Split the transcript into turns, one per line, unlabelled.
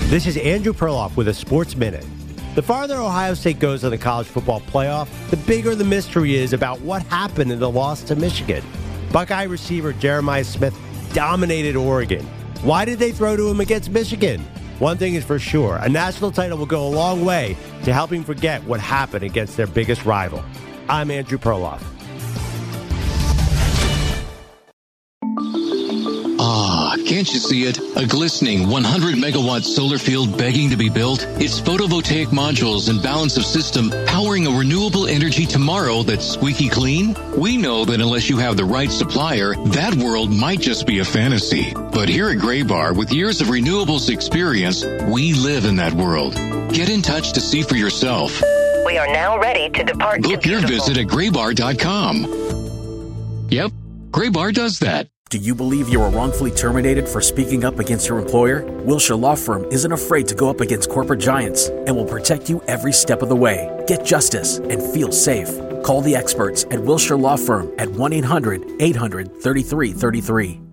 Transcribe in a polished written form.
This is Andrew Perloff with a Sports Minute. The farther Ohio State goes in the college football playoff, the bigger the mystery is about what happened in the loss to Michigan. Buckeye receiver Jeremiah Smith dominated Oregon. Why did they throw to him against Michigan? One thing is for sure, a national title will go a long way to helping forget what happened against their biggest rival. I'm Andrew Perloff.
Can't you see it? A glistening 100-megawatt solar field begging to be built? It's photovoltaic modules and balance of system powering a renewable energy tomorrow that's squeaky clean? We know that unless you have the right supplier, that world might just be a fantasy. But here at Graybar, with years of renewables experience, we live in that world. Get in touch to see for yourself.
We are now ready to depart.
Book your visit at graybar.com. Yep, Graybar does that.
Do you believe you were wrongfully terminated for speaking up against your employer? Wilshire Law Firm isn't afraid to go up against corporate giants and will protect you every step of the way. Get justice and feel safe. Call the experts at Wilshire Law Firm at 1-800-800-3333.